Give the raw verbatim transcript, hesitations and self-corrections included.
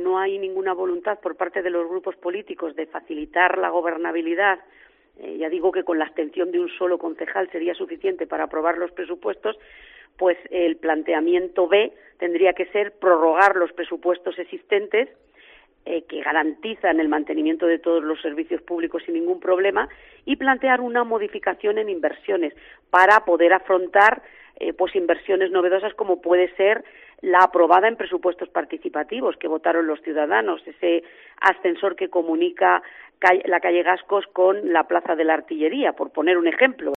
no hay ninguna voluntad por parte de los grupos políticos de facilitar la gobernabilidad, eh, ya digo que con la abstención de un solo concejal sería suficiente para aprobar los presupuestos, pues el planteamiento B tendría que ser prorrogar los presupuestos existentes eh, que garantizan el mantenimiento de todos los servicios públicos sin ningún problema y plantear una modificación en inversiones para poder afrontar eh, pues inversiones novedosas como puede ser la aprobada en presupuestos participativos que votaron los ciudadanos, ese ascensor que comunica la calle Gascos con la Plaza de la Artillería, por poner un ejemplo.